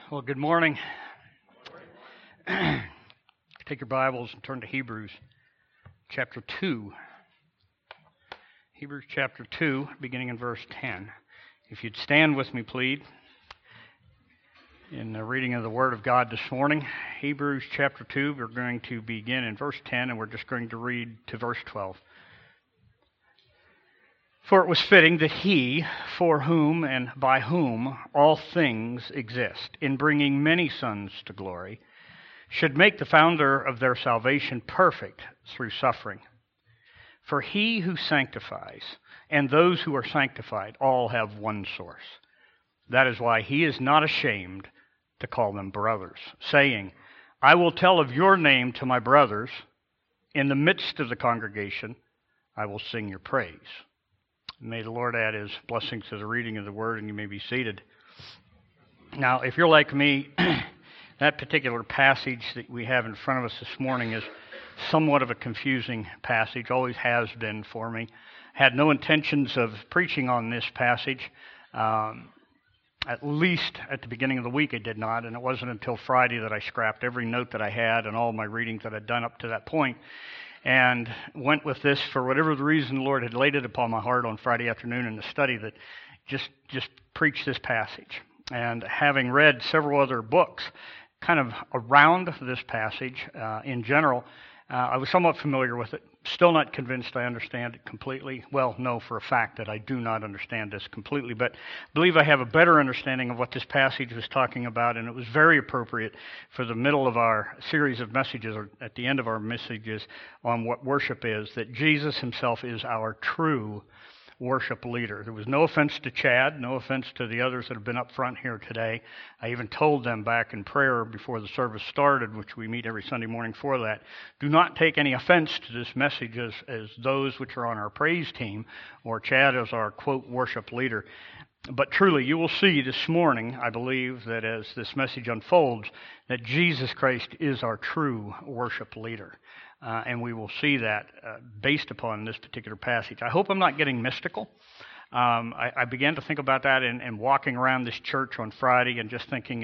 Well, good morning. Take your Bibles and turn to Hebrews chapter 2. Hebrews chapter 2, beginning in verse 10. If you'd stand with me, please, in the reading of the Word of God this morning. Hebrews chapter 2, we're going to begin in verse 10, and we're just going to read to verse 12. For it was fitting that he, for whom and by whom all things exist, in bringing many sons to glory, should make the founder of their salvation perfect through suffering. For he who sanctifies and those who are sanctified all have one source. That is why he is not ashamed to call them brothers, saying, I will tell of your name to my brothers. In the midst of the congregation, I will sing your praise. May the Lord add his blessings to the reading of the word, and you may be seated. Now, if you're like me, that particular passage that we have in front of us this morning is somewhat of a confusing passage, always has been for me. Had no intentions of preaching on this passage. At least at the beginning of the week I did not, and it wasn't until Friday that I scrapped every note that I had and all my readings that I'd done up to that point, and went with this for whatever the reason the Lord had laid it upon my heart on Friday afternoon in the study, that just preach this passage. And having read several other books kind of around this passage in general, I was somewhat familiar with it. Still not convinced I understand it completely. Well, no, for a fact that I do not understand this completely, but I believe I have a better understanding of what this passage was talking about, and it was very appropriate for the middle of our series of messages, or at the end of our messages on what worship is, that Jesus himself is our true worship leader. There was no offense to Chad, no offense to the others that have been up front here today. I even told them back in prayer before the service started, which we meet every Sunday morning for that, do not take any offense to this message as those which are on our praise team, or Chad as our, quote, worship leader. But truly, you will see this morning, I believe, that as this message unfolds, that Jesus Christ is our true worship leader. And we will see that based upon this particular passage. I hope I'm not getting mystical. I began to think about that and walking around this church on Friday and just thinking,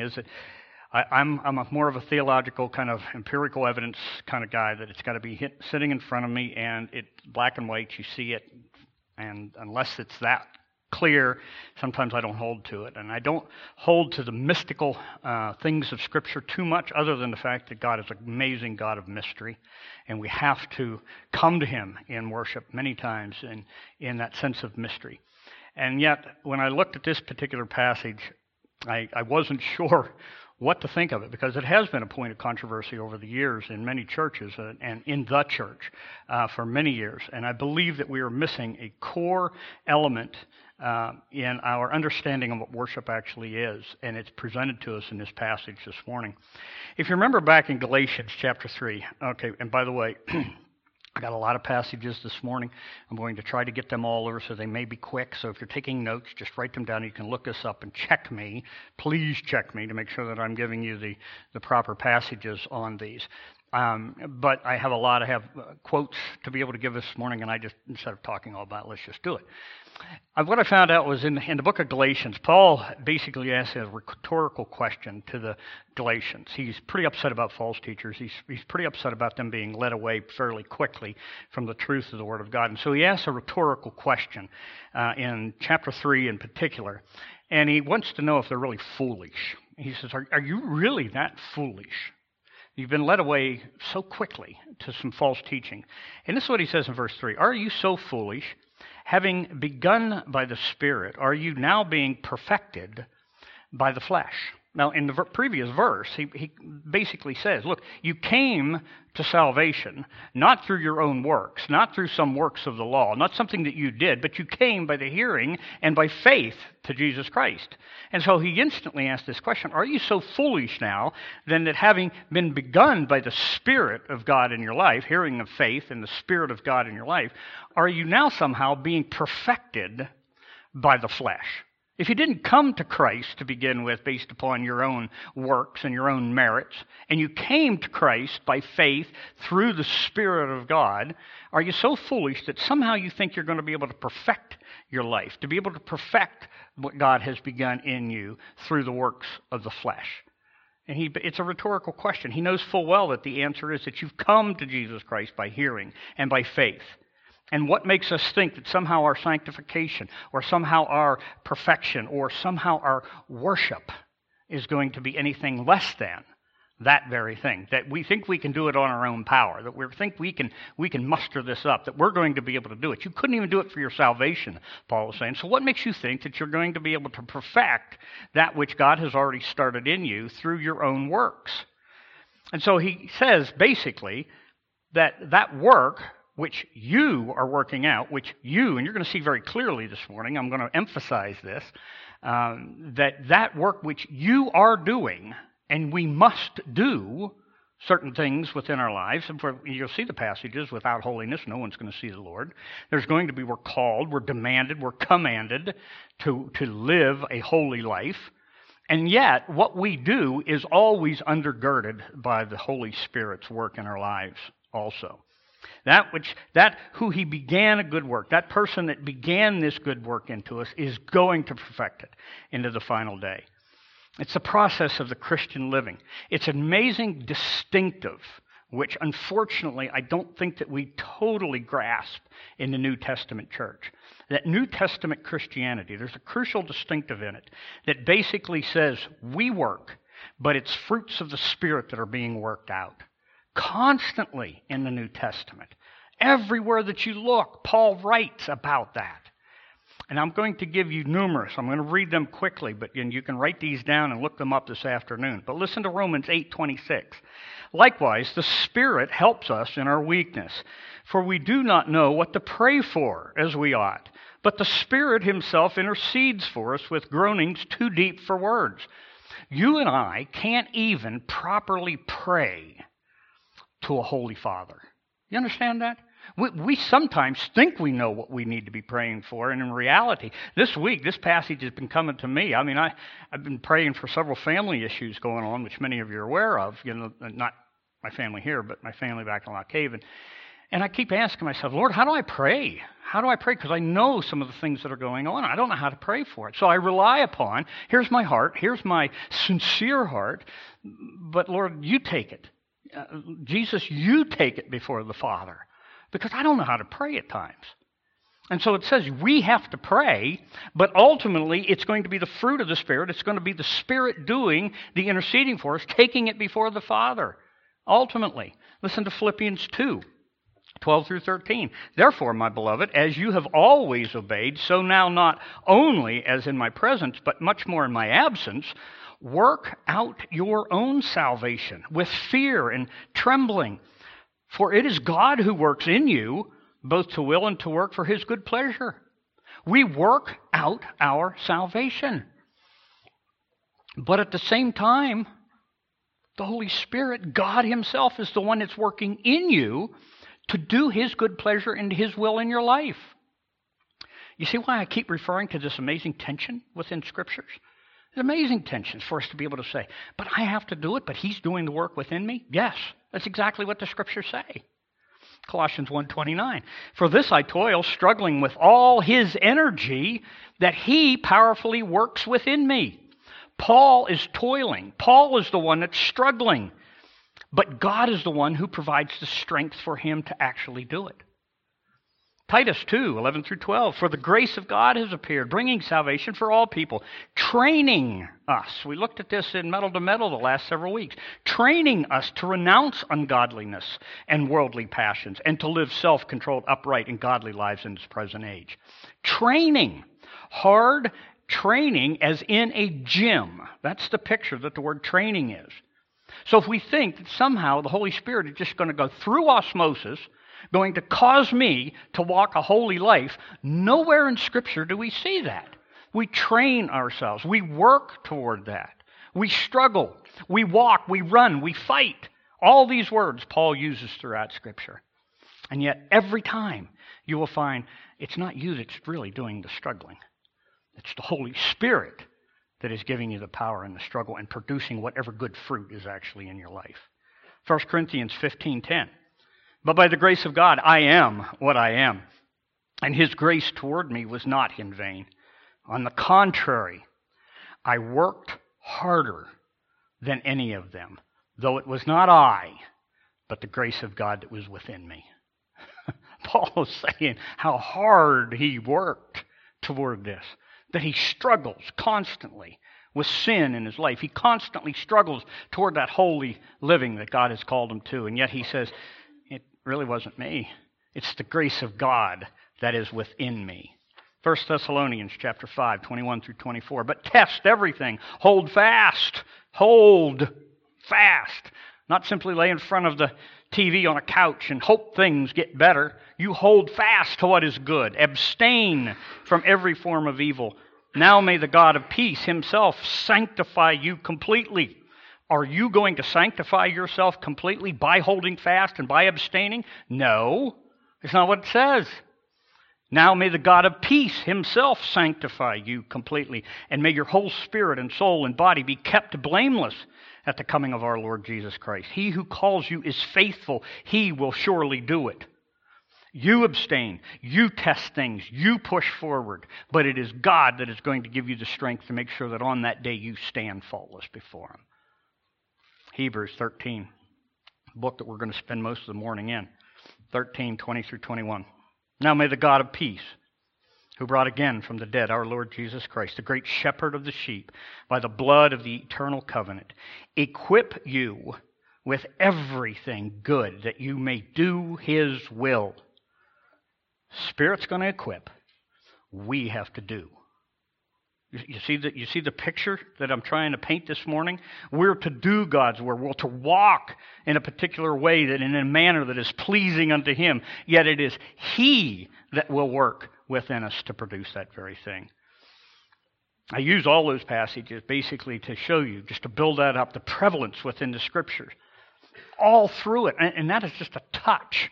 I'm more of a theological kind of empirical evidence kind of guy, that it's got to be sitting in front of me and it's black and white, you see it, and unless it's that clear, sometimes I don't hold to it. And I don't hold to the mystical things of Scripture too much, other than the fact that God is an amazing God of mystery, and we have to come to him in worship many times in that sense of mystery. And yet, when I looked at this particular passage, I wasn't sure what to think of it, because it has been a point of controversy over the years in many churches and in the church for many years. And I believe that we are missing a core element in our understanding of what worship actually is, and it's presented to us in this passage this morning. If you remember back in Galatians chapter 3, okay, and by the way, I got a lot of passages this morning. I'm going to try to get them all over, so they may be quick. So if you're taking notes, just write them down. You can look this up and check me. Please check me to make sure that I'm giving you the proper passages on these. But I have quotes to be able to give this morning, and I just, instead of talking all about it, let's just do it. What I found out was in the book of Galatians, Paul basically asked a rhetorical question to the Galatians. He's pretty upset about false teachers. He's pretty upset about them being led away fairly quickly from the truth of the Word of God. And so he asks a rhetorical question in chapter 3 in particular, and he wants to know if they're really foolish. He says, are you really that foolish? You've been led away so quickly to some false teaching. And this is what he says in verse 3. Are you so foolish? Having begun by the Spirit, are you now being perfected by the flesh? Now, in the previous verse, he basically says, look, you came to salvation not through your own works, not through some works of the law, not something that you did, but you came by the hearing and by faith to Jesus Christ. And so he instantly asked this question, are you so foolish now then that having been begun by the Spirit of God in your life, hearing of faith and the Spirit of God in your life, are you now somehow being perfected by the flesh? If you didn't come to Christ to begin with based upon your own works and your own merits, and you came to Christ by faith through the Spirit of God, are you so foolish that somehow you think you're going to be able to perfect your life, to be able to perfect what God has begun in you through the works of the flesh? And it's a rhetorical question. He knows full well that the answer is that you've come to Jesus Christ by hearing and by faith. And what makes us think that somehow our sanctification or somehow our perfection or somehow our worship is going to be anything less than that very thing, that we think we can do it on our own power, that we think we can muster this up, that we're going to be able to do it. You couldn't even do it for your salvation, Paul was saying. So what makes you think that you're going to be able to perfect that which God has already started in you through your own works? And so he says basically that work which you are working out, and you're going to see very clearly this morning, I'm going to emphasize this, that work which you are doing, and we must do certain things within our lives. And you'll see the passages, without holiness, no one's going to see the Lord. We're called, we're demanded, we're commanded to live a holy life. And yet, what we do is always undergirded by the Holy Spirit's work in our lives also. That who he began a good work, that person that began this good work into us is going to perfect it into the final day. It's the process of the Christian living. It's an amazing distinctive, which unfortunately I don't think that we totally grasp in the New Testament church. That New Testament Christianity, there's a crucial distinctive in it that basically says we work, but it's fruits of the Spirit that are being worked out. Constantly in the New Testament. Everywhere that you look, Paul writes about that. And I'm going to give you numerous. I'm going to read them quickly, but you can write these down and look them up this afternoon. But listen to Romans 8:26. Likewise, the Spirit helps us in our weakness, for we do not know what to pray for as we ought. But the Spirit himself intercedes for us with groanings too deep for words. You and I can't even properly pray to a holy Father. You understand that? We sometimes think we know what we need to be praying for, and in reality, this week, this passage has been coming to me. I mean, I've been praying for several family issues going on, which many of you are aware of, not my family here, but my family back in Lock Haven. And I keep asking myself, Lord, how do I pray? How do I pray? Because I know some of the things that are going on. I don't know how to pray for it. So I rely upon, here's my heart, here's my sincere heart, but Lord, you take it. Jesus, you take it before the Father, because I don't know how to pray at times. And so it says we have to pray, but ultimately it's going to be the fruit of the Spirit. It's going to be the Spirit doing the interceding for us, taking it before the Father, ultimately. Listen to Philippians 2:12 through 13. Therefore, my beloved, as you have always obeyed, so now not only as in my presence, but much more in my absence, work out your own salvation with fear and trembling. For it is God who works in you, both to will and to work for his good pleasure. We work out our salvation. But at the same time, the Holy Spirit, God himself, is the one that's working in you to do his good pleasure and his will in your life. You see why I keep referring to this amazing tension within Scriptures? It's amazing tensions for us to be able to say, but I have to do it, but he's doing the work within me? Yes, that's exactly what the Scriptures say. Colossians 1:29. For this I toil, struggling with all his energy that he powerfully works within me. Paul is toiling. Paul is the one that's struggling. But God is the one who provides the strength for him to actually do it. Titus 2:11 through 12. For the grace of God has appeared, bringing salvation for all people, training us. We looked at this in Metal to Metal the last several weeks. Training us to renounce ungodliness and worldly passions and to live self-controlled, upright, and godly lives in this present age. Training. Hard training as in a gym. That's the picture that the word training is. So if we think that somehow the Holy Spirit is just going to go through osmosis, going to cause me to walk a holy life, nowhere in Scripture do we see that. We train ourselves. We work toward that. We struggle. We walk. We run. We fight. All these words Paul uses throughout Scripture. And yet every time you will find it's not you that's really doing the struggling. It's the Holy Spirit that is giving you the power in the struggle and producing whatever good fruit is actually in your life. 1 Corinthians 15:10. But by the grace of God, I am what I am. And his grace toward me was not in vain. On the contrary, I worked harder than any of them, though it was not I, but the grace of God that was within me. Paul is saying how hard he worked toward this, that he struggles constantly with sin in his life. He constantly struggles toward that holy living that God has called him to, and yet he says, it really wasn't me. It's the grace of God that is within me. 1 Thessalonians chapter 5, 21 through 24. But test everything. Hold fast. Hold fast. Not simply lay in front of the TV on a couch and hope things get better. You hold fast to what is good. Abstain from every form of evil. Now may the God of peace himself sanctify you completely. Are you going to sanctify yourself completely by holding fast and by abstaining? No, it's not what it says. Now may the God of peace himself sanctify you completely, and may your whole spirit and soul and body be kept blameless at the coming of our Lord Jesus Christ. He who calls you is faithful. He will surely do it. You abstain. You test things. You push forward. But it is God that is going to give you the strength to make sure that on that day you stand faultless before him. Hebrews 13, the book that we're going to spend most of the morning in. 13, 20 through 21. Now may the God of peace, who brought again from the dead our Lord Jesus Christ, the great shepherd of the sheep, by the blood of the eternal covenant, equip you with everything good that you may do his will. Spirit's going to equip. We have to do. You see the picture that I'm trying to paint this morning? We're to do God's word. We're to walk in a particular way, that in a manner that is pleasing unto him. Yet it is he that will work within us to produce that very thing. I use all those passages basically to show you, just to build that up, the prevalence within the Scriptures. All through it. And that is just a touch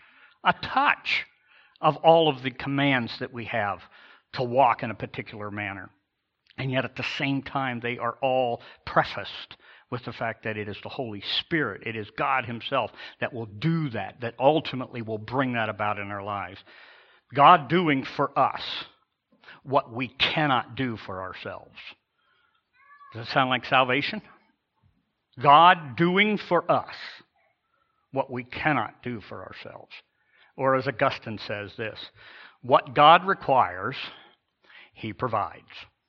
of all of the commands that we have to walk in a particular manner. And yet at the same time, they are all prefaced with the fact that it is the Holy Spirit, it is God himself that will do that ultimately will bring that about in our lives. God doing for us what we cannot do for ourselves. Does that sound like salvation? God doing for us what we cannot do for ourselves. Or as Augustine says this, what God requires, he provides.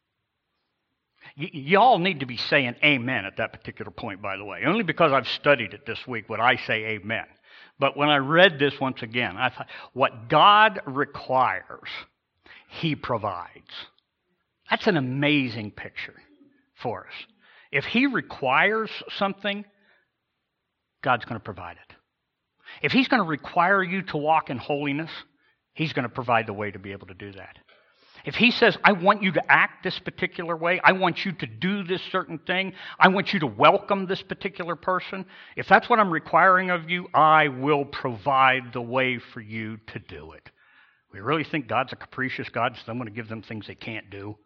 Y'all need to be saying amen at that particular point, by the way. Only because I've studied it this week would I say amen. But when I read this once again, I thought, what God requires, he provides. That's an amazing picture for us. If he requires something, God's going to provide it. If he's going to require you to walk in holiness, he's going to provide the way to be able to do that. If he says, I want you to act this particular way, I want you to do this certain thing, I want you to welcome this particular person, if that's what I'm requiring of you, I will provide the way for you to do it. We really think God's a capricious God, so I'm going to give them things they can't do?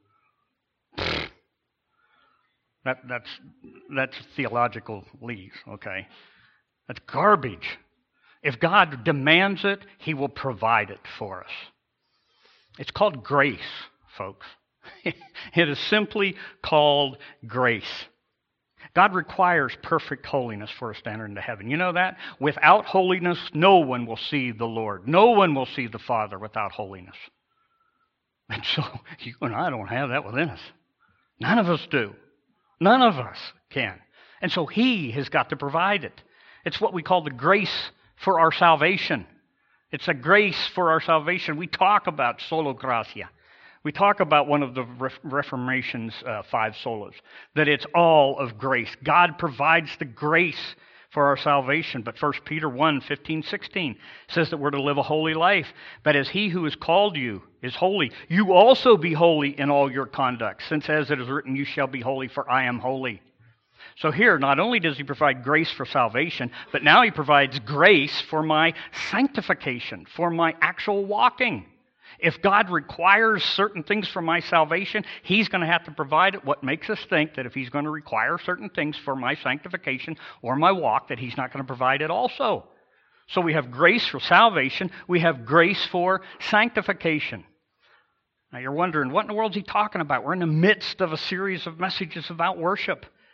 That's theological leave, okay? That's garbage. If God demands it, he will provide it for us. It's called grace, folks. It is simply called grace. God requires perfect holiness for us to enter into heaven. You know that? Without holiness, no one will see the Lord. No one will see the Father without holiness. And so you and I don't have that within us. None of us do. None of us can. And so he has got to provide it. It's what we call the grace for our salvation. It's a grace for our salvation. We talk about sola gratia. We talk about one of the Reformation's 5 solas, that it's all of grace. God provides the grace for our salvation. But 1 Peter 1, 15, 16 says that we're to live a holy life. But as he who has called you is holy, you also be holy in all your conduct, since as it is written, you shall be holy, for I am holy. So here, not only does he provide grace for salvation, but now he provides grace for my sanctification, for my actual walking. If God requires certain things for my salvation, he's going to have to provide it. What makes us think that if he's going to require certain things for my sanctification or my walk, that he's not going to provide it also? So we have grace for salvation. We have grace for sanctification. Now you're wondering, what in the world is he talking about? We're in the midst of a series of messages about worship.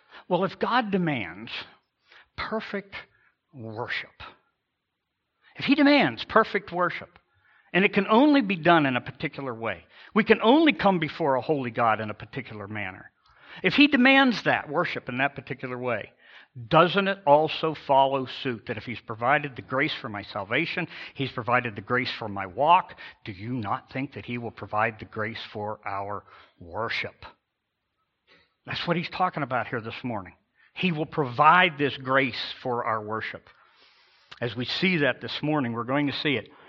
Well, if God demands perfect worship, if he demands perfect worship, and it can only be done in a particular way, we can only come before a holy God in a particular manner. If he demands that worship in that particular way, doesn't it also follow suit that if he's provided the grace for my salvation, he's provided the grace for my walk, do you not think that he will provide the grace for our worship? That's what he's talking about here this morning. He will provide this grace for our worship. As we see that this morning, we're going to see it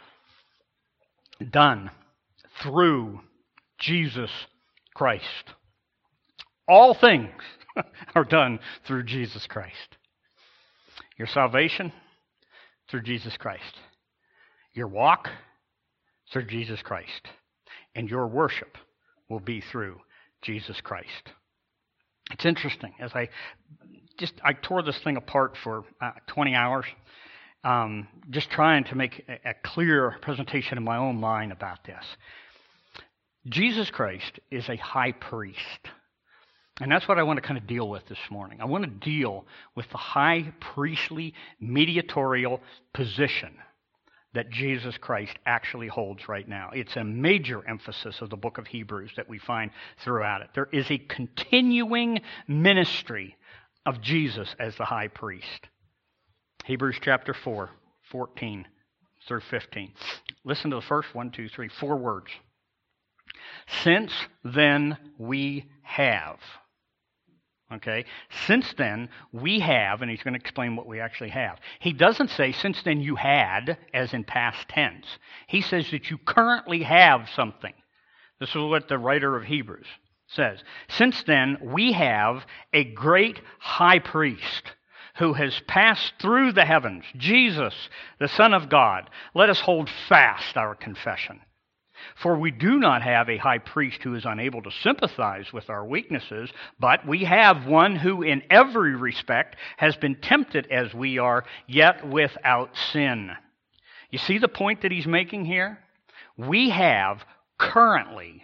done through Jesus Christ. All things are done through Jesus Christ. Your salvation, through Jesus Christ. Your walk, through Jesus Christ. And your worship will be through Jesus Christ. It's interesting. As I tore this thing apart for 20 hours, just trying to make a clear presentation in my own mind about this. Jesus Christ is a high priest. And that's what I want to kind of deal with this morning. I want to deal with the high priestly mediatorial position that Jesus Christ actually holds right now. It's a major emphasis of the book of Hebrews that we find throughout it. There is a continuing ministry of Jesus as the high priest. Hebrews chapter 4, 14 through 15. Listen to the first 4 words. Since then we have. Okay? Since then we have, and he's going to explain what we actually have. He doesn't say, since then you had, as in past tense. He says that you currently have something. This is what the writer of Hebrews says. Since then we have a great high priest who has passed through the heavens, Jesus, the Son of God. Let us hold fast our confession. For we do not have a high priest who is unable to sympathize with our weaknesses, but we have one who in every respect has been tempted as we are, yet without sin. You see the point that he's making here? We have currently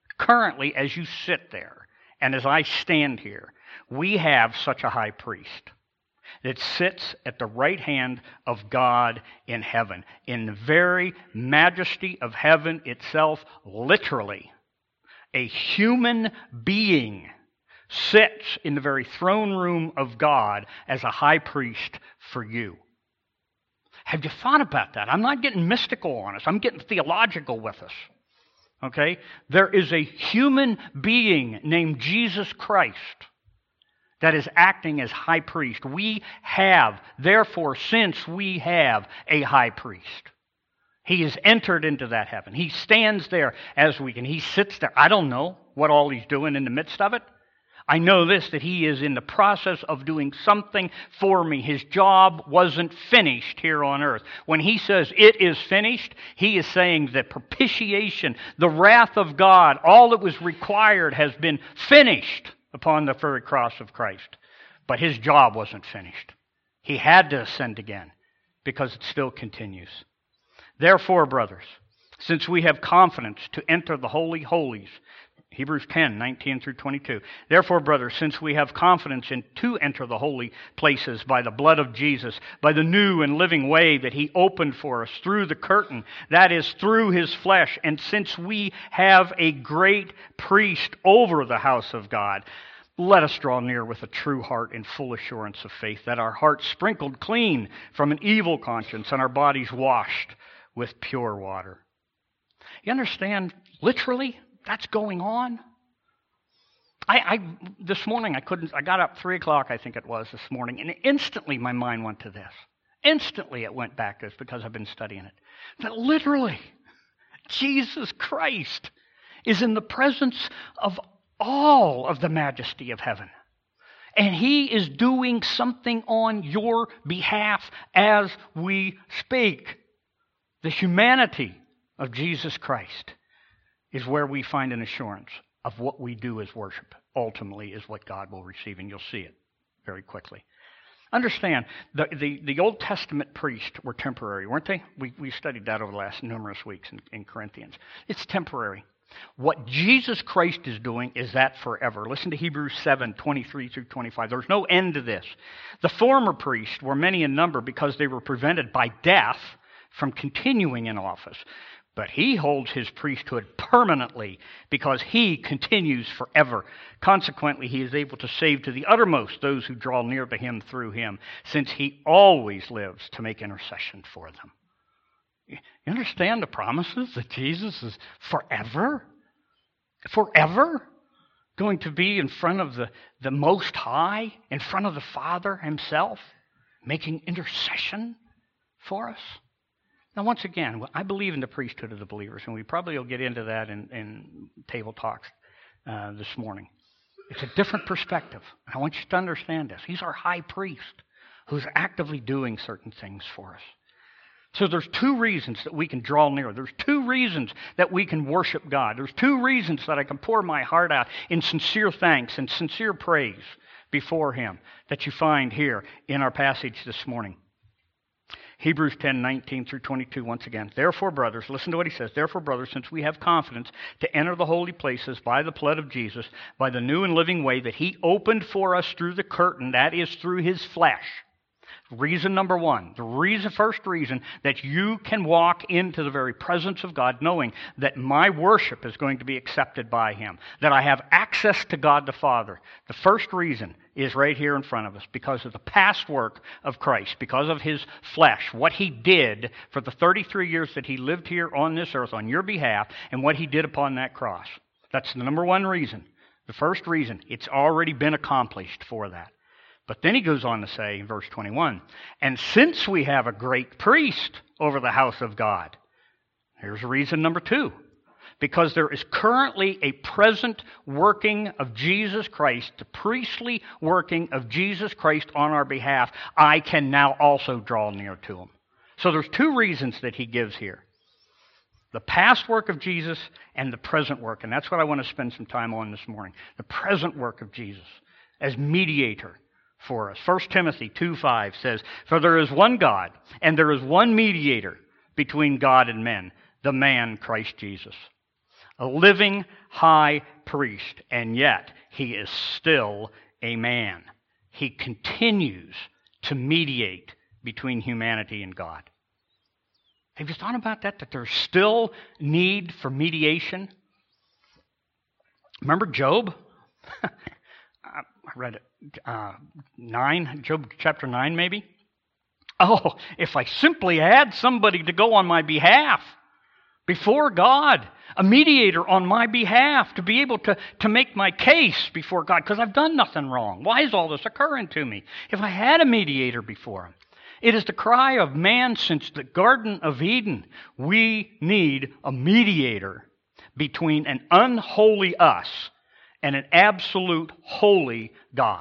as you sit there and as I stand here, we have such a high priest that sits at the right hand of God in heaven. In the very majesty of heaven itself, literally, a human being sits in the very throne room of God as a high priest for you. Have you thought about that? I'm not getting mystical on us. I'm getting theological with us. Okay? There is a human being named Jesus Christ that is acting as high priest. We have, therefore, since we have a high priest, he has entered into that heaven. He stands there as we can. He sits there. I don't know what all he's doing in the midst of it. I know this, that he is in the process of doing something for me. His job wasn't finished here on earth. When he says it is finished, he is saying that propitiation, the wrath of God, all that was required has been finished upon the very cross of Christ. But his job wasn't finished. He had to ascend again because it still continues. Therefore, brothers, since we have confidence to enter the holy holies, Hebrews 10, 19 through 22. Therefore, brothers, since we have confidence to enter the holy places by the blood of Jesus, by the new and living way that he opened for us through the curtain, that is, through his flesh, and since we have a great priest over the house of God, let us draw near with a true heart in full assurance of faith, that our hearts sprinkled clean from an evil conscience and our bodies washed with pure water. You understand, literally, that's going on. This morning I got up 3 o'clock, I think it was this morning, and instantly my mind went to this. Instantly it went back to this because I've been studying it. That literally, Jesus Christ is in the presence of all of the majesty of heaven. And he is doing something on your behalf as we speak. The humanity of Jesus Christ is where we find an assurance of what we do as worship ultimately is what God will receive, and you'll see it very quickly. Understand, the Old Testament priests were temporary, weren't they? We studied that over the last numerous weeks in Corinthians. It's temporary. What Jesus Christ is doing is that forever. Listen to Hebrews 7:23 through 25. There's no end to this. The former priests were many in number because they were prevented by death from continuing in office. But he holds his priesthood permanently because he continues forever. Consequently, he is able to save to the uttermost those who draw near to him through him, since he always lives to make intercession for them. You understand the promises that Jesus is forever going to be in front of the Most High, in front of the Father himself, making intercession for us? Now, once again, I believe in the priesthood of the believers, and we probably will get into that in table talks this morning. It's a different perspective, and I want you to understand this. He's our high priest who's actively doing certain things for us. So there's two reasons that we can draw near. There's two reasons that we can worship God. There's two reasons that I can pour my heart out in sincere thanks and sincere praise before him that you find here in our passage this morning. Hebrews 10:19 through 22, once again. Therefore, brothers, listen to what he says. Therefore, brothers, since we have confidence to enter the holy places by the blood of Jesus, by the new and living way that he opened for us through the curtain, that is, through his flesh. Reason number one, first reason that you can walk into the very presence of God knowing that my worship is going to be accepted by him, that I have access to God the Father. The first reason is right here in front of us because of the past work of Christ, because of his flesh, what he did for the 33 years that he lived here on this earth on your behalf, and what he did upon that cross. That's the number one reason. The first reason, it's already been accomplished for that. But then he goes on to say in verse 21, and since we have a great priest over the house of God, here's reason number two, because there is currently a present working of Jesus Christ, the priestly working of Jesus Christ on our behalf, I can now also draw near to him. So there's two reasons that he gives here. The past work of Jesus and the present work, and that's what I want to spend some time on this morning. The present work of Jesus as mediator for us. 1 Timothy 2:5 says, for there is one God, and there is one mediator between God and men, the man Christ Jesus. A living high priest, and yet he is still a man. He continues to mediate between humanity and God. Have you thought about that there's still need for mediation? Remember Job? I read it. 9, Job chapter 9 maybe. Oh, if I simply had somebody to go on my behalf before God, a mediator on my behalf to be able to make my case before God, because I've done nothing wrong. Why is all this occurring to me? If I had a mediator before him. It is the cry of man since the Garden of Eden. We need a mediator between an unholy us and an absolute holy God.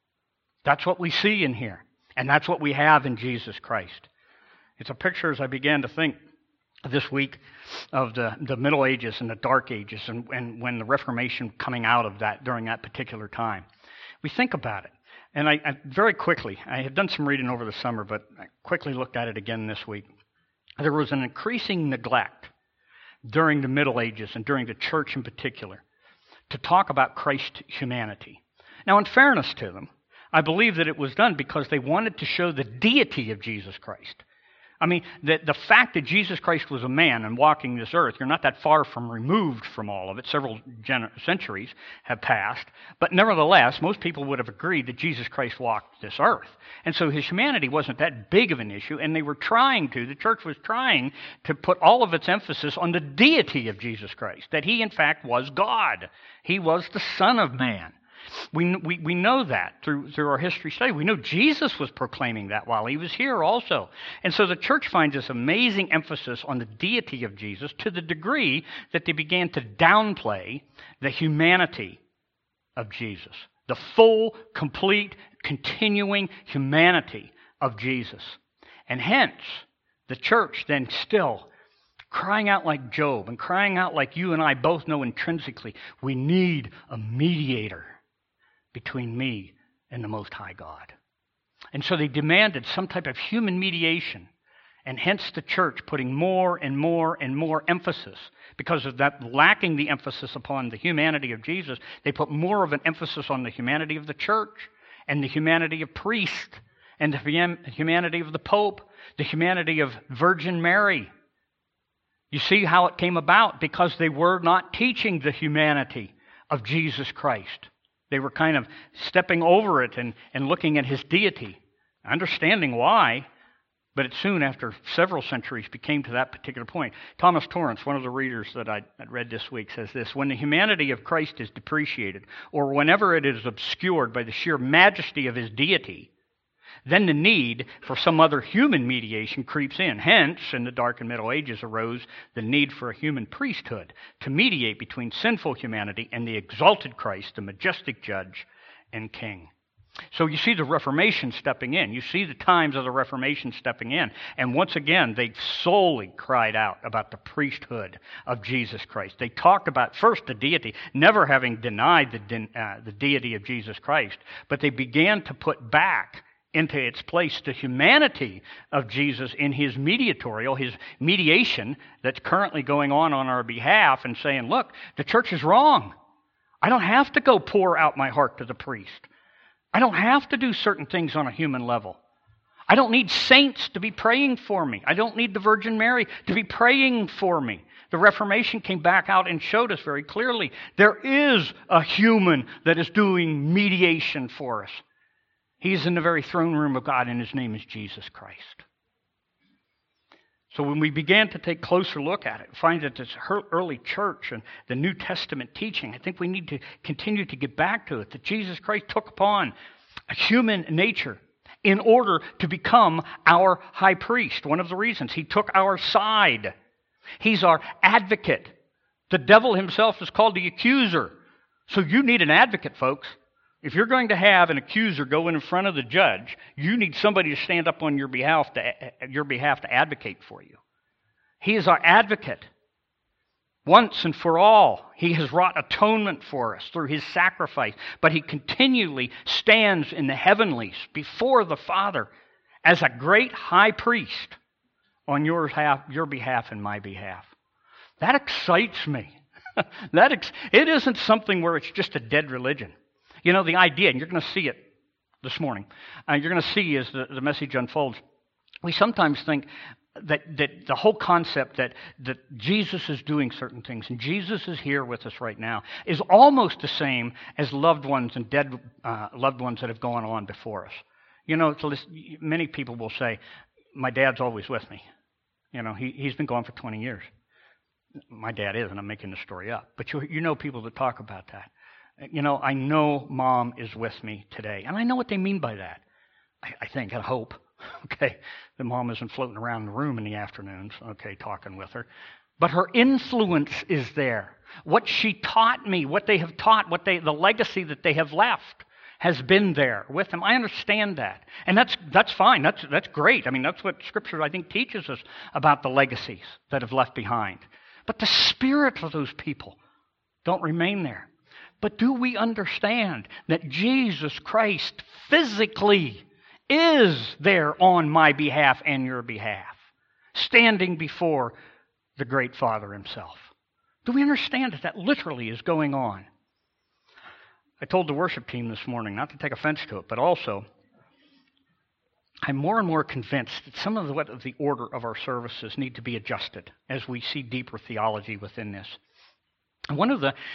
That's what we see in here. And that's what we have in Jesus Christ. It's a picture, as I began to think this week, of the Middle Ages and the Dark Ages and when the Reformation coming out of that during that particular time. We think about it. And I very quickly, I had done some reading over the summer, but I quickly looked at it again this week. There was an increasing neglect during the Middle Ages and during the church in particular to talk about Christ's humanity. Now, in fairness to them, I believe that it was done because they wanted to show the deity of Jesus Christ. I mean, the fact that Jesus Christ was a man and walking this earth, you're not that far from removed from all of it. Several centuries have passed. But nevertheless, most people would have agreed that Jesus Christ walked this earth. And so his humanity wasn't that big of an issue, and the church was trying to put all of its emphasis on the deity of Jesus Christ, that he, in fact, was God. He was the Son of Man. We know that through our history study. We know Jesus was proclaiming that while he was here also. And so the church finds this amazing emphasis on the deity of Jesus to the degree that they began to downplay the humanity of Jesus, the full, complete, continuing humanity of Jesus. And hence, the church then still crying out like Job and crying out like you and I both know intrinsically, we need a mediator between me and the Most High God. And so they demanded some type of human mediation. And hence the church putting more and more and more emphasis. Because of that lacking the emphasis upon the humanity of Jesus, they put more of an emphasis on the humanity of the church and the humanity of priests and the humanity of the Pope, the humanity of Virgin Mary. You see how it came about? Because they were not teaching the humanity of Jesus Christ. They were kind of stepping over it and looking at his deity, understanding why. But it soon, after several centuries, became to that particular point. Thomas Torrance, one of the readers that I read this week, says this: when the humanity of Christ is depreciated, or whenever it is obscured by the sheer majesty of his deity, then the need for some other human mediation creeps in. Hence, in the Dark and Middle Ages arose the need for a human priesthood to mediate between sinful humanity and the exalted Christ, the majestic judge and king. So you see the Reformation stepping in. You see the times of the Reformation stepping in. And once again, they solely cried out about the priesthood of Jesus Christ. They talked about, first, the deity, never having denied the deity of Jesus Christ, but they began to put back into its place the humanity of Jesus in his mediatorial, his mediation that's currently going on our behalf, and saying, look, the church is wrong. I don't have to go pour out my heart to the priest. I don't have to do certain things on a human level. I don't need saints to be praying for me. I don't need the Virgin Mary to be praying for me. The Reformation came back out and showed us very clearly there is a human that is doing mediation for us. He's in the very throne room of God, and his name is Jesus Christ. So when we began to take a closer look at it, find that this early church and the New Testament teaching, I think we need to continue to get back to it, that Jesus Christ took upon a human nature in order to become our high priest. One of the reasons, he took our side. He's our advocate. The devil himself is called the accuser. So you need an advocate, folks. If you're going to have an accuser go in front of the judge, you need somebody to stand up on your behalf to advocate for you. He is our advocate. Once and for all, he has wrought atonement for us through his sacrifice, but he continually stands in the heavenlies before the Father as a great high priest on your behalf and my behalf. That excites me. It isn't something where it's just a dead religion. You know, the idea, and you're going to see it this morning, you're going to see as the message unfolds, we sometimes think that the whole concept that Jesus is doing certain things, and Jesus is here with us right now, is almost the same as loved ones and dead loved ones that have gone on before us. You know, many people will say, my dad's always with me. You know, he's been gone for 20 years. My dad is, and I'm making the story up. But you know people that talk about that. You know, I know Mom is with me today. And I know what they mean by that. I think, I hope. Okay, the Mom isn't floating around the room in the afternoons, okay, talking with her. But her influence is there. What she taught me, what they have taught, the legacy that they have left has been there with them. I understand that. And that's fine. That's great. I mean, that's what Scripture, I think, teaches us about the legacies that have left behind. But the spirit of those people don't remain there. But do we understand that Jesus Christ physically is there on my behalf and your behalf, standing before the great Father himself? Do we understand that literally is going on? I told the worship team this morning, not to take offense to it, but also I'm more and more convinced that some of the order of our services need to be adjusted as we see deeper theology within this. One of the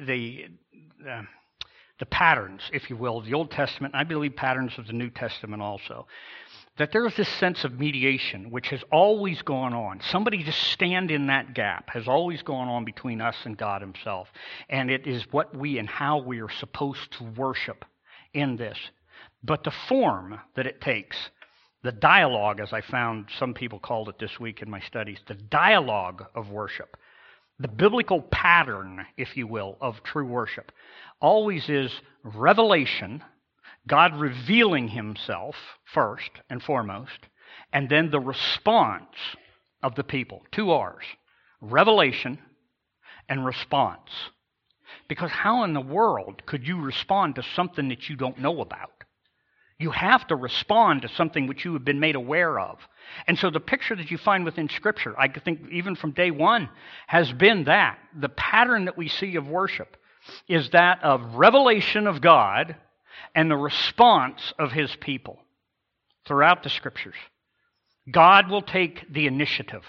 patterns, if you will, of the Old Testament, I believe patterns of the New Testament also, that there is this sense of mediation which has always gone on. Somebody to stand in that gap has always gone on between us and God himself. And it is what we and how we are supposed to worship in this. But the form that it takes, the dialogue, as I found some people called it this week in my studies, the dialogue of worship, the biblical pattern, if you will, of true worship always is revelation, God revealing himself first and foremost, and then the response of the people. 2 R's, revelation and response. Because how in the world could you respond to something that you don't know about? You have to respond to something which you have been made aware of. And so the picture that you find within Scripture, I think even from day one, has been that. The pattern that we see of worship is that of revelation of God and the response of His people throughout the Scriptures. God will take the initiative.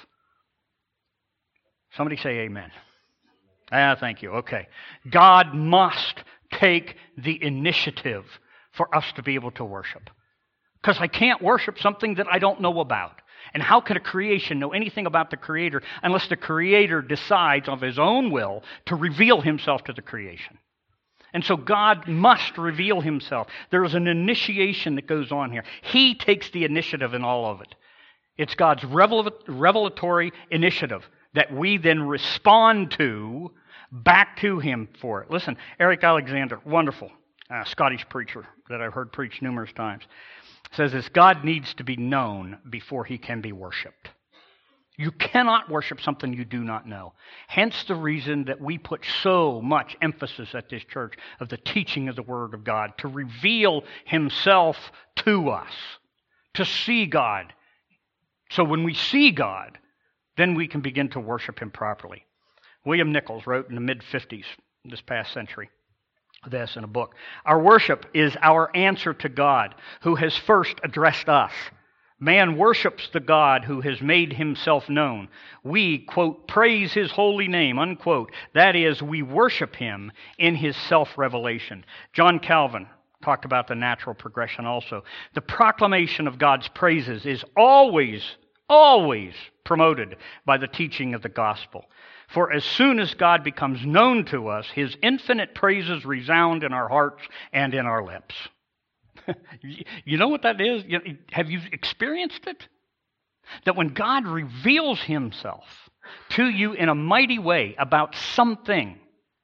Somebody say amen. Thank you. Okay. God must take the initiative for us to be able to worship. Because I can't worship something that I don't know about. And how could a creation know anything about the Creator unless the Creator decides of His own will to reveal Himself to the creation? And so God must reveal Himself. There is an initiation that goes on here. He takes the initiative in all of it. It's God's revelatory initiative that we then respond to back to Him for it. Listen, Eric Alexander, wonderful Scottish preacher that I've heard preach numerous times, says this: God needs to be known before He can be worshipped. You cannot worship something you do not know. Hence the reason that we put so much emphasis at this church of the teaching of the Word of God, to reveal Himself to us, to see God. So when we see God, then we can begin to worship Him properly. William Nichols wrote in the mid-50s, this past century, this in a book: our worship is our answer to God, who has first addressed us. Man worships the God who has made Himself known. We, quote, praise His holy name, unquote. That is, we worship Him in His self-revelation. John Calvin talked about the natural progression also. The proclamation of God's praises is always promoted by the teaching of the gospel. For as soon as God becomes known to us, His infinite praises resound in our hearts and in our lips. You know what that is? Have you experienced it? That when God reveals Himself to you in a mighty way about something,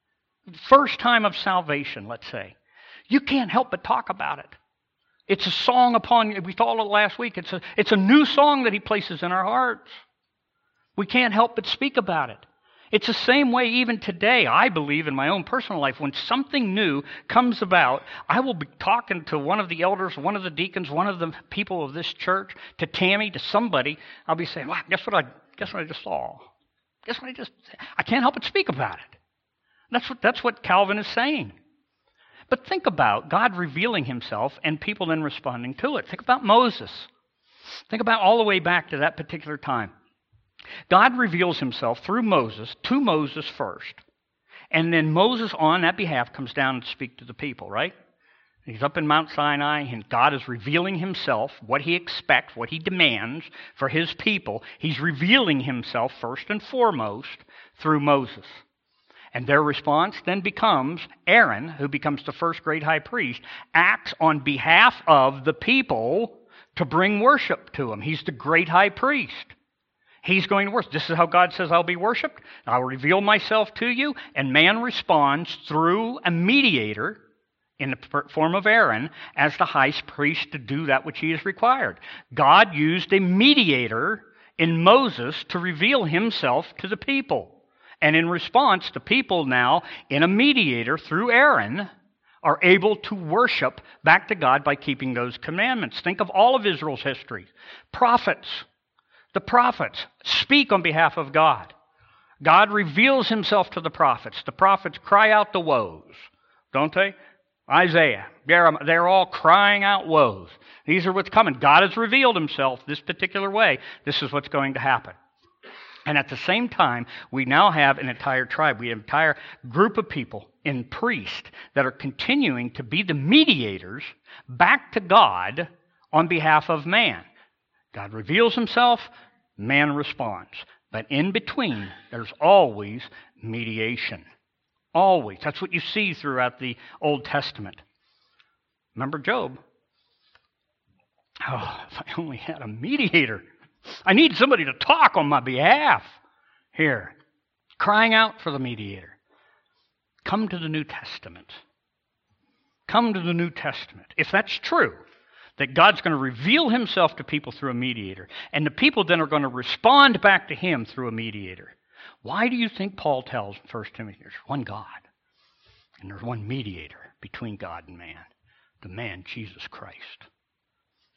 first time of salvation, let's say, you can't help but talk about it. It's a song upon you. We thought of it last week. It's a new song that He places in our hearts. We can't help but speak about it. It's the same way even today, I believe, in my own personal life. When something new comes about, I will be talking to one of the elders, one of the deacons, one of the people of this church, to Tammy, to somebody. I'll be saying, well, guess what I just saw? Guess what I just saw? I can't help but speak about it. That's what Calvin is saying. But think about God revealing Himself and people then responding to it. Think about Moses. Think about all the way back to that particular time. God reveals Himself through Moses, to Moses first, and then Moses on that behalf comes down to speak to the people, right? He's up in Mount Sinai, and God is revealing Himself, what He expects, what He demands for His people. He's revealing Himself first and foremost through Moses. And their response then becomes Aaron, who becomes the first great high priest, acts on behalf of the people to bring worship to Him. He's the great high priest. He's going to worship. This is how God says, I'll be worshiped. I'll reveal myself to you. And man responds through a mediator in the form of Aaron as the high priest to do that which he is required. God used a mediator in Moses to reveal Himself to the people. And in response, the people now, in a mediator through Aaron, are able to worship back to God by keeping those commandments. Think of all of Israel's history. Prophets. The prophets speak on behalf of God. God reveals Himself to the prophets. The prophets cry out the woes, don't they? Isaiah, Jeremiah, they're all crying out woes. These are what's coming. God has revealed Himself this particular way. This is what's going to happen. And at the same time, we now have an entire tribe. We have an entire group of people in priests that are continuing to be the mediators back to God on behalf of man. God reveals Himself, man responds. But in between, there's always mediation. Always. That's what you see throughout the Old Testament. Remember Job? Oh, if I only had a mediator. I need somebody to talk on my behalf. Here, crying out for the mediator. Come to the New Testament. Come to the New Testament. If that's true, that God's going to reveal Himself to people through a mediator, and the people then are going to respond back to Him through a mediator. Why do you think Paul tells in 1 Timothy, there's one God, and there's one mediator between God and man, the man Jesus Christ?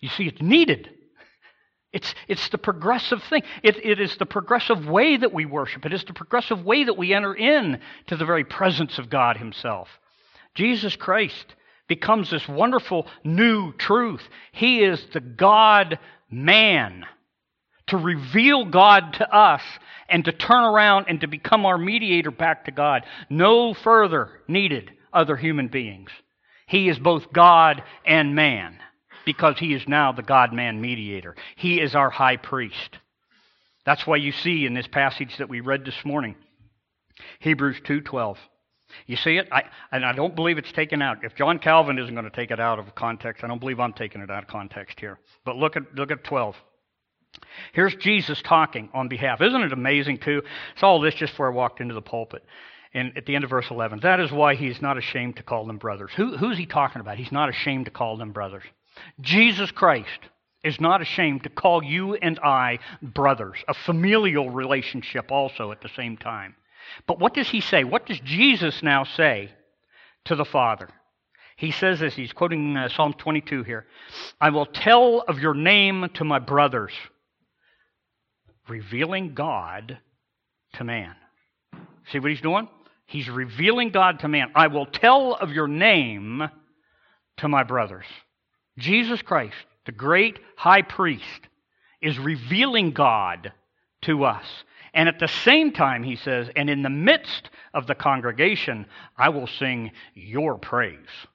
You see, it's needed. It's the progressive thing. It is the progressive way that we worship. It is the progressive way that we enter in to the very presence of God himself. Jesus Christ becomes this wonderful new truth. He is the God-man to reveal God to us and to turn around and to become our mediator back to God. No further needed other human beings. He is both God and man because he is now the God-man mediator. He is our high priest. That's why you see in this passage that we read this morning, Hebrews 2:12. You see it? I don't believe it's taken out. If John Calvin isn't going to take it out of context, I don't believe I'm taking it out of context here. But look at 12. Here's Jesus talking on behalf. Isn't it amazing, too? It's all this just before I walked into the pulpit. And at the end of verse 11, that is why he's not ashamed to call them brothers. Who's he talking about? He's not ashamed to call them brothers. Jesus Christ is not ashamed to call you and I brothers, a familial relationship also at the same time. But what does he say? What does Jesus now say to the Father? He says this, he's quoting Psalm 22 here. I will tell of your name to my brothers, revealing God to man. See what he's doing? He's revealing God to man. I will tell of your name to my brothers. Jesus Christ, the great high priest, is revealing God to us. And at the same time, he says, and in the midst of the congregation, I will sing your praise.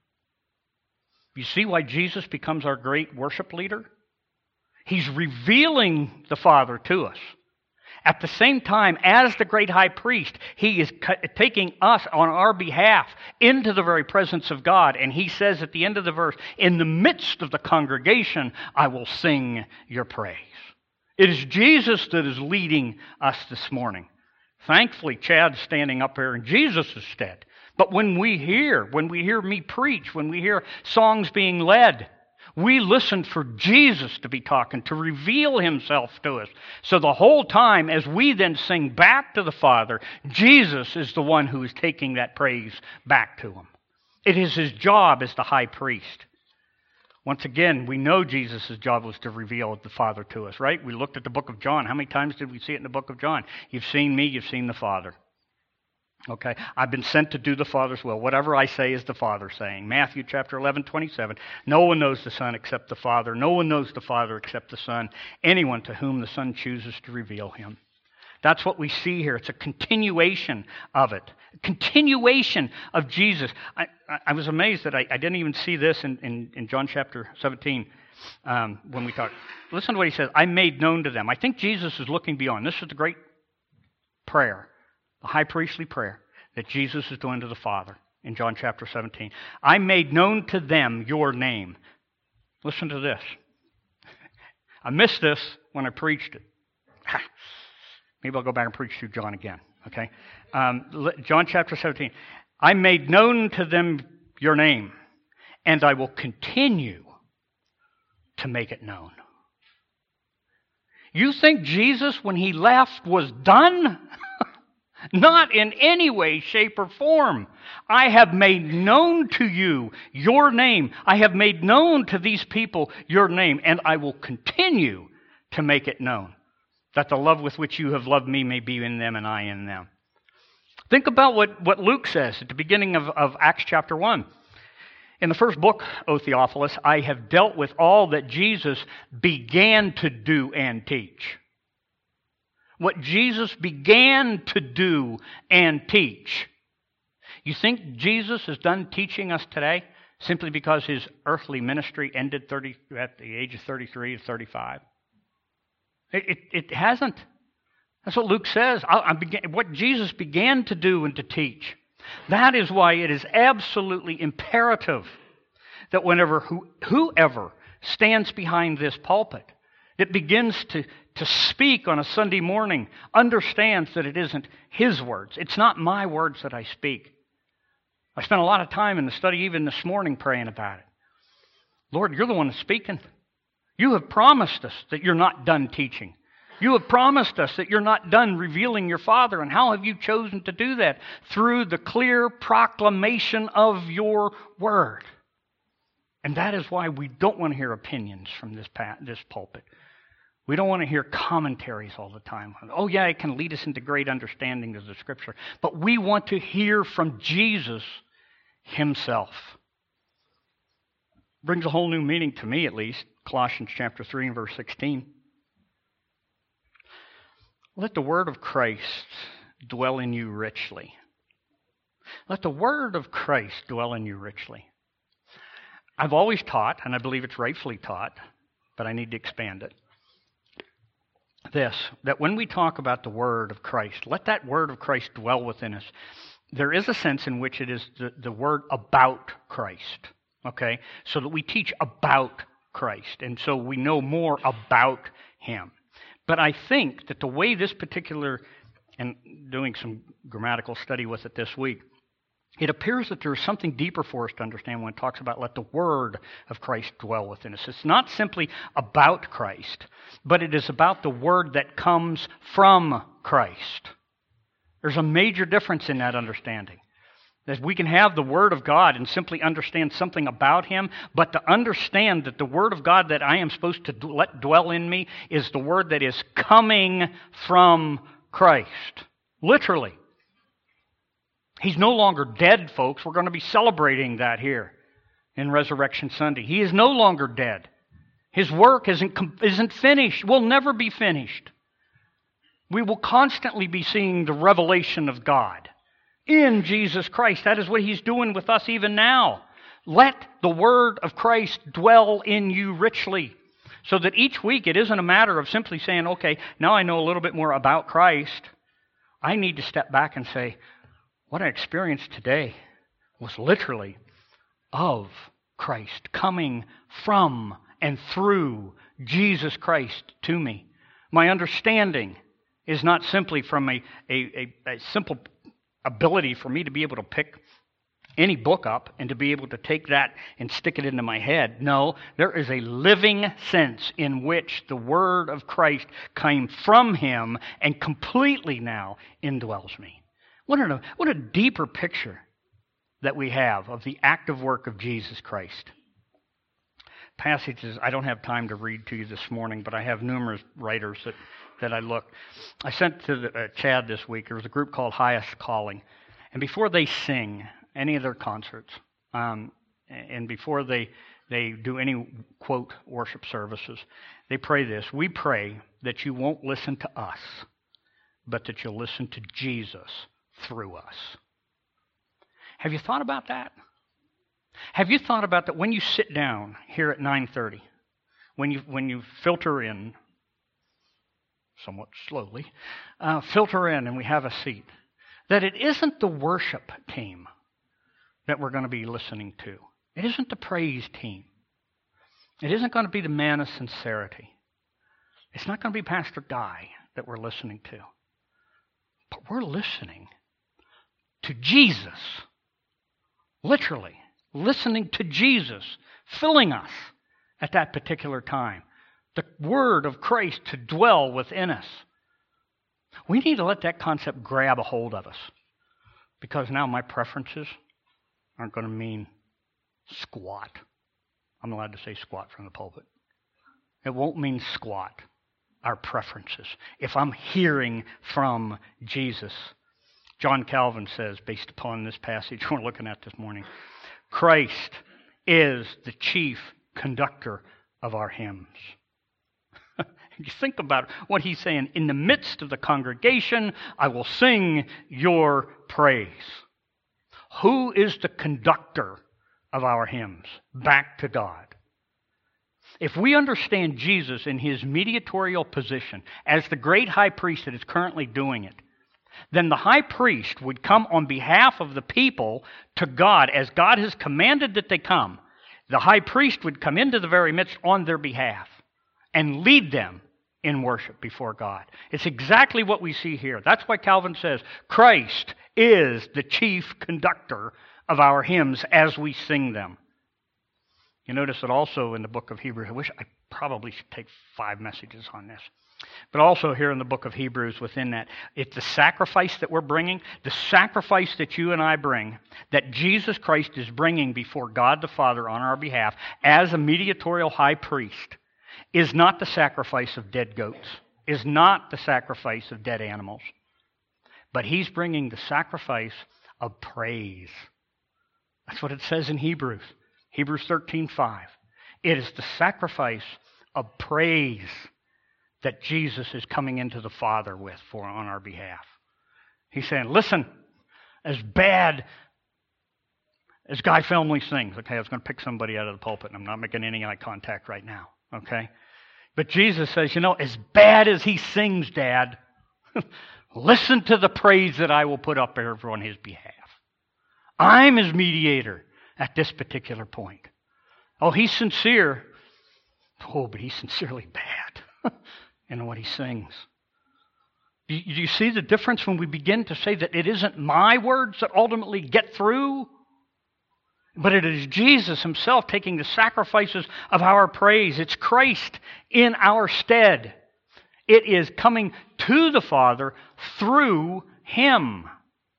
You see why Jesus becomes our great worship leader? He's revealing the Father to us. At the same time, as the great high priest, he is taking us on our behalf into the very presence of God. And he says at the end of the verse, in the midst of the congregation, I will sing your praise. It is Jesus that is leading us this morning. Thankfully, Chad's standing up here in Jesus' stead. But when we hear me preach, when we hear songs being led, we listen for Jesus to be talking, to reveal himself to us. So the whole time, as we then sing back to the Father, Jesus is the one who is taking that praise back to him. It is his job as the high priest. Once again, we know Jesus' job was to reveal the Father to us, right? We looked at the book of John. How many times did we see it in the book of John? You've seen me, you've seen the Father. Okay, I've been sent to do the Father's will. Whatever I say is the Father saying. Matthew chapter 11:27. No one knows the Son except the Father. No one knows the Father except the Son. Anyone to whom the Son chooses to reveal him. That's what we see here. It's a continuation of it. A continuation of Jesus. I was amazed that I didn't even see this in John chapter 17 when we talk. Listen to what he says. I made known to them. I think Jesus is looking beyond. This is the great prayer, the high priestly prayer that Jesus is doing to the Father in John chapter 17. I made known to them your name. Listen to this. I missed this when I preached it. Maybe I'll go back and preach through John again, okay? John chapter 17. I made known to them your name, and I will continue to make it known. You think Jesus, when he left, was done? Not in any way, shape, or form. I have made known to you your name. I have made known to these people your name, and I will continue to make it known, that the love with which you have loved me may be in them and I in them. Think about what Luke says at the beginning of Acts chapter 1. In the first book, O Theophilus, I have dealt with all that Jesus began to do and teach. What Jesus began to do and teach. You think Jesus is done teaching us today simply because his earthly ministry ended at the age of 33 to 35? It hasn't. That's what Luke says. What Jesus began to do and to teach. That is why it is absolutely imperative that whoever stands behind this pulpit that begins to speak on a Sunday morning understands that it isn't his words. It's not my words that I speak. I spent a lot of time in the study even this morning praying about it. Lord, you're the one that's speaking. You have promised us that you're not done teaching. You have promised us that you're not done revealing your Father. And how have you chosen to do that? Through the clear proclamation of your word. And that is why we don't want to hear opinions from this pulpit. We don't want to hear commentaries all the time. Oh, yeah, it can lead us into great understanding of the Scripture. But we want to hear from Jesus himself. Brings a whole new meaning to me, at least. Colossians chapter 3 and verse 16. Let the word of Christ dwell in you richly. Let the word of Christ dwell in you richly. I've always taught, and I believe it's rightfully taught, but I need to expand it, that when we talk about the word of Christ, let that word of Christ dwell within us. There is a sense in which it is the word about Christ, okay? So that we teach about Christ, and so we know more about him. But I think that the way this particular, and doing some grammatical study with it this week, it appears that there's something deeper for us to understand when it talks about let the word of Christ dwell within us. It's not simply about Christ, but it is about the word that comes from Christ. There's a major difference in that understanding. That we can have the word of God and simply understand something about him, but to understand that the word of God that I am supposed to let dwell in me is the word that is coming from Christ. Literally. He's no longer dead, folks. We're going to be celebrating that here in Resurrection Sunday. He is no longer dead. His work isn't finished, will never be finished. We will constantly be seeing the revelation of God in Jesus Christ. That is what he's doing with us even now. Let the word of Christ dwell in you richly, so that each week it isn't a matter of simply saying, okay, now I know a little bit more about Christ. I need to step back and say, what I experienced today was literally of Christ, coming from and through Jesus Christ to me. My understanding is not simply from a simple ability for me to be able to pick any book up and to be able to take that and stick it into my head. No, there is a living sense in which the word of Christ came from him and completely now indwells me. What a deeper picture that we have of the active work of Jesus Christ. Passages I don't have time to read to you this morning, but I have numerous writers that I looked. I sent to Chad this week. There was a group called Highest Calling. And before they sing any of their concerts, and before they do any, quote, worship services, they pray this. We pray that you won't listen to us, but that you'll listen to Jesus through us. Have you thought about that? Have you thought about that when you sit down here at 9:30, when you filter in, somewhat slowly, filter in and we have a seat, that it isn't the worship team that we're going to be listening to. It isn't the praise team. It isn't going to be the man of sincerity. It's not going to be Pastor Guy that we're listening to. But we're listening to Jesus. Literally, listening to Jesus, filling us at that particular time. The word of Christ to dwell within us. We need to let that concept grab a hold of us. Because now my preferences aren't going to mean squat. I'm allowed to say squat from the pulpit. It won't mean squat. Our preferences. If I'm hearing from Jesus. John Calvin says, based upon this passage we're looking at this morning, Christ is the chief conductor of our hymns. You think about what he's saying. In the midst of the congregation, I will sing your praise. Who is the conductor of our hymns? Back to God. If we understand Jesus in his mediatorial position as the great high priest that is currently doing it, then the high priest would come on behalf of the people to God as God has commanded that they come. The high priest would come into the very midst on their behalf and lead them in worship before God. It's exactly what we see here. That's why Calvin says, Christ is the chief conductor of our hymns as we sing them. You notice that also in the book of Hebrews. I wish I probably should take 5 messages on this. But also here in the book of Hebrews, within that, it's the sacrifice that we're bringing, the sacrifice that you and I bring, that Jesus Christ is bringing before God the Father on our behalf as a mediatorial high priest, is not the sacrifice of dead goats, is not the sacrifice of dead animals, but he's bringing the sacrifice of praise. That's what it says in Hebrews 13:5. It is the sacrifice of praise that Jesus is coming into the Father with on our behalf. He's saying, listen, as bad as Guy Felmley sings, okay, I was going to pick somebody out of the pulpit, and I'm not making any eye contact right now, okay? But Jesus says, as bad as he sings, Dad, listen to the praise that I will put up there on his behalf. I'm his mediator at this particular point. Oh, he's sincere. Oh, but he's sincerely bad in what he sings. Do you see the difference when we begin to say that it isn't my words that ultimately get through, but it is Jesus himself taking the sacrifices of our praise. It's Christ in our stead. It is coming to the Father through him.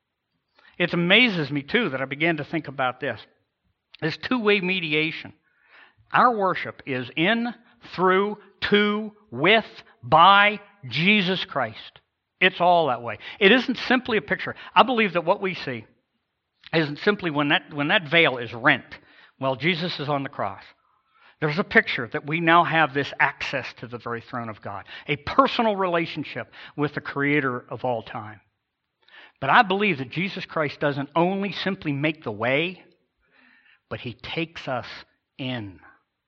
It amazes me, too, that I began to think about this. This two-way mediation. Our worship is in, through, to, with, by Jesus Christ. It's all that way. It isn't simply a picture. I believe that what we see isn't simply when that veil is rent while Jesus is on the cross. There's a picture that we now have this access to the very throne of God, a personal relationship with the Creator of all time. But I believe that Jesus Christ doesn't only simply make the way, but he takes us in.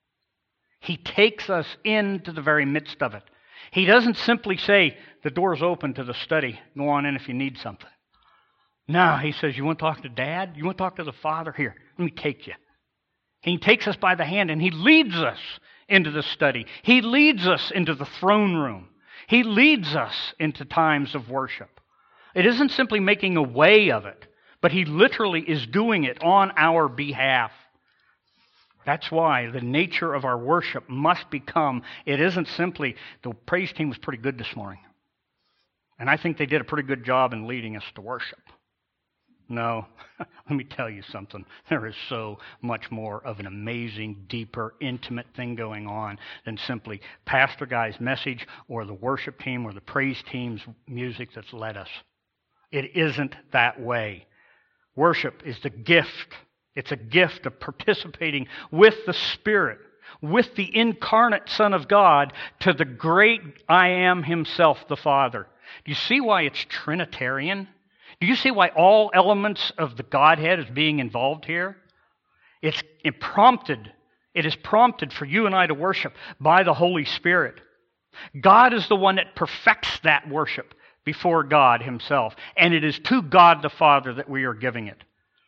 He takes us into the very midst of it. He doesn't simply say, the door's open to the study. Go on in if you need something. No, he says, you want to talk to Dad? You want to talk to the Father? Here, let me take you. He takes us by the hand and he leads us into the study. He leads us into the throne room. He leads us into times of worship. It isn't simply making a way of it, but he literally is doing it on our behalf. That's why the nature of our worship must become, it isn't simply, the praise team was pretty good this morning. And I think they did a pretty good job in leading us to worship. No, let me tell you something. There is so much more of an amazing, deeper, intimate thing going on than simply Pastor Guy's message or the worship team or the praise team's music that's led us. It isn't that way. Worship is the gift. It's a gift of participating with the Spirit, with the incarnate Son of God, to the great I Am himself, the Father. Do you see why it's Trinitarian? Do you see why all elements of the Godhead is being involved here? It is prompted for you and I to worship by the Holy Spirit. God is the one that perfects that worship before God himself. And it is to God the Father that we are giving it.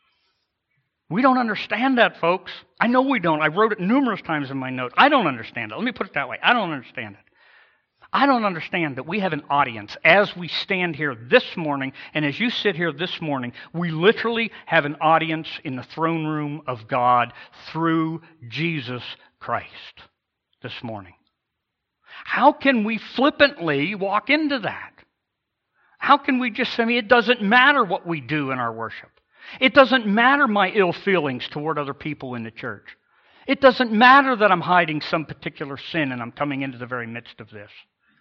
We don't understand that, folks. I know we don't. I wrote it numerous times in my notes. I don't understand it. Let me put it that way. I don't understand it. I don't understand that we have an audience as we stand here this morning, and as you sit here this morning, we literally have an audience in the throne room of God through Jesus Christ this morning. How can we flippantly walk into that? How can we just say, it doesn't matter what we do in our worship. It doesn't matter my ill feelings toward other people in the church. It doesn't matter that I'm hiding some particular sin and I'm coming into the very midst of this.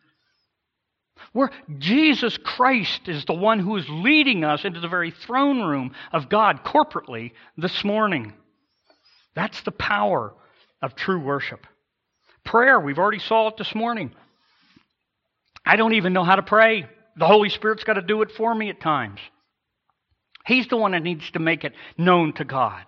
Where Jesus Christ is the one who is leading us into the very throne room of God corporately this morning. That's the power of true worship. Prayer, we've already saw it this morning. I don't even know how to pray. The Holy Spirit's got to do it for me at times. He's the one that needs to make it known to God.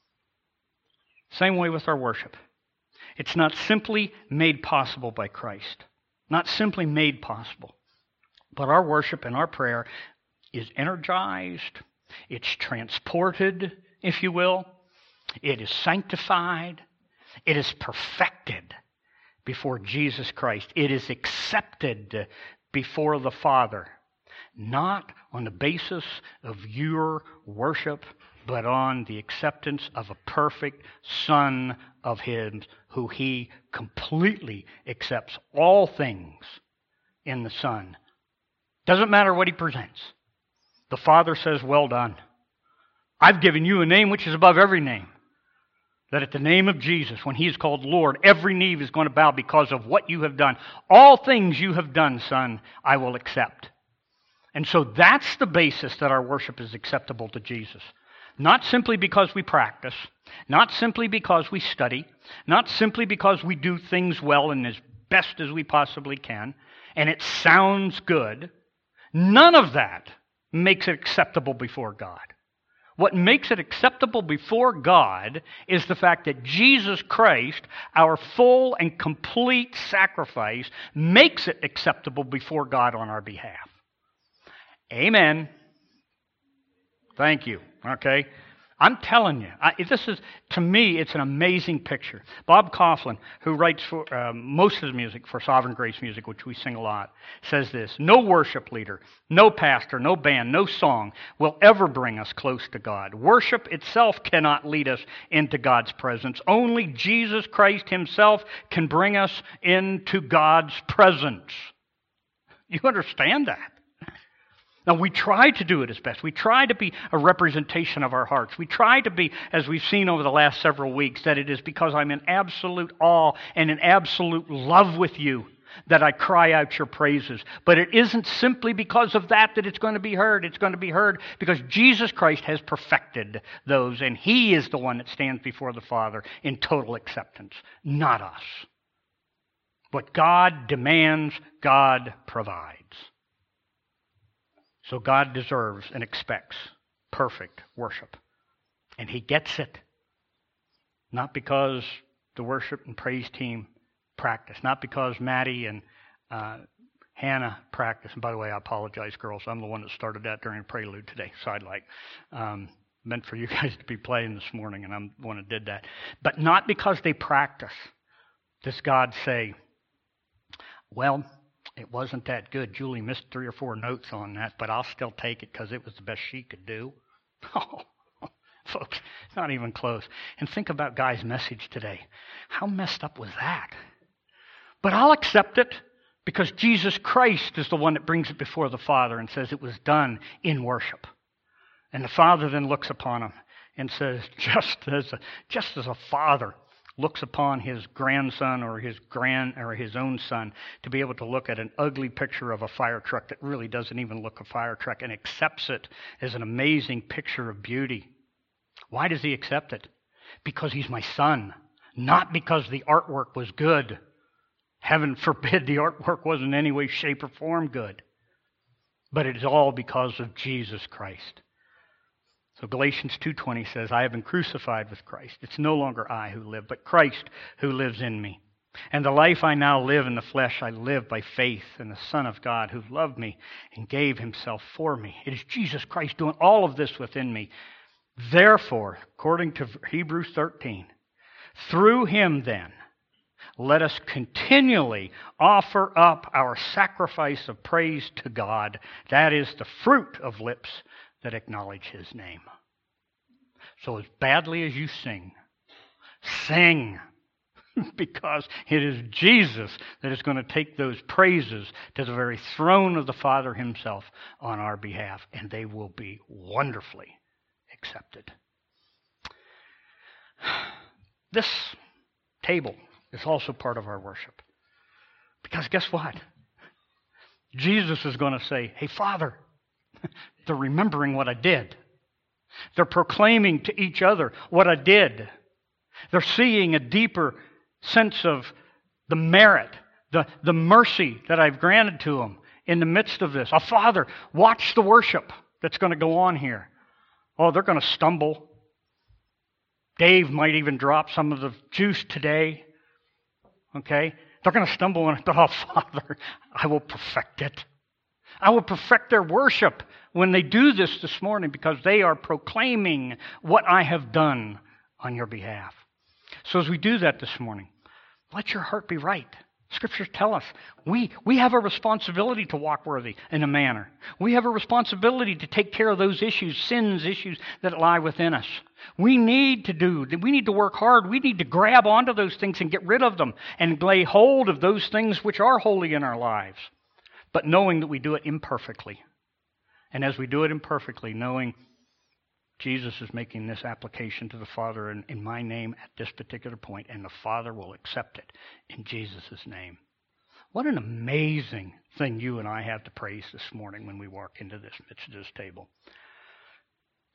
Same way with our worship. It's not simply made possible by Christ. Not simply made possible. But our worship and our prayer is energized. It's transported, if you will. It is sanctified. It is perfected before Jesus Christ. It is accepted before the Father. Not on the basis of your worship, but on the acceptance of a perfect Son of His, who He completely accepts all things in the Son. Doesn't matter what he presents. The Father says, well done. I've given you a name which is above every name. That at the name of Jesus, when he is called Lord, every knee is going to bow because of what you have done. All things you have done, Son, I will accept. And so that's the basis that our worship is acceptable to Jesus. Not simply because we practice, not simply because we study, not simply because we do things well and as best as we possibly can, and it sounds good. None of that makes it acceptable before God. What makes it acceptable before God is the fact that Jesus Christ, our full and complete sacrifice, makes it acceptable before God on our behalf. Amen. Thank you. Okay? I'm telling you, this is, to me, it's an amazing picture. Bob Kauflin, who writes for, most of his music for Sovereign Grace Music, which we sing a lot, says this: no worship leader, no pastor, no band, no song will ever bring us close to God. Worship itself cannot lead us into God's presence. Only Jesus Christ himself can bring us into God's presence. You understand that? Now, we try to do it as best. We try to be a representation of our hearts. We try to be, as we've seen over the last several weeks, that it is because I'm in absolute awe and in absolute love with you that I cry out your praises. But it isn't simply because of that that it's going to be heard. It's going to be heard because Jesus Christ has perfected those, and he is the one that stands before the Father in total acceptance, not us. What God demands, God provides. So God deserves and expects perfect worship. And he gets it. Not because the worship and praise team practice. Not because Maddie and Hannah practice. And by the way, I apologize, girls. I'm the one that started that during Prelude today. Sidelight. Meant for you guys to be playing this morning, and I'm the one that did that. But not because they practice does God say, well, it wasn't that good. Julie missed 3 or 4 notes on that, but I'll still take it because it was the best she could do. Oh, folks, it's not even close. And think about Guy's message today. How messed up was that? But I'll accept it because Jesus Christ is the one that brings it before the Father and says it was done in worship. And the Father then looks upon him and says, just as a father looks upon his grandson or his own son to be able to look at an ugly picture of a fire truck that really doesn't even look a fire truck and accepts it as an amazing picture of beauty. Why does he accept it? Because he's my son, not because the artwork was good. Heaven forbid the artwork wasn't in any way, shape, or form good. But it is all because of Jesus Christ. So Galatians 2:20 says, I have been crucified with Christ. It's no longer I who live, but Christ who lives in me. And the life I now live in the flesh, I live by faith in the Son of God who loved me and gave himself for me. It is Jesus Christ doing all of this within me. Therefore, according to Hebrews 13, through him then, let us continually offer up our sacrifice of praise to God. That is the fruit of lips that acknowledge his name. So as badly as you sing, sing, because it is Jesus that is going to take those praises to the very throne of the Father himself on our behalf, and they will be wonderfully accepted. This table is also part of our worship. Because guess what? Jesus is going to say, hey, Father, they're remembering what I did. They're proclaiming to each other what I did. They're seeing a deeper sense of the merit, the mercy that I've granted to them in the midst of this. Oh, Father, watch the worship that's going to go on here. Oh, they're going to stumble. Dave might even drop some of the juice today. Okay? They're going to stumble and, oh, Father, I will perfect it. I will perfect their worship when they do this morning because they are proclaiming what I have done on your behalf. So as we do that this morning, let your heart be right. Scriptures tell us we have a responsibility to walk worthy in a manner. We have a responsibility to take care of those issues that lie within us. We need to work hard. We need to grab onto those things and get rid of them and lay hold of those things which are holy in our lives. but knowing that we do it imperfectly. And as we do it imperfectly, knowing Jesus is making this application to the Father in my name at this particular point, and the Father will accept it in Jesus' name. What an amazing thing you and I have to praise this morning when we walk into this midst of this table.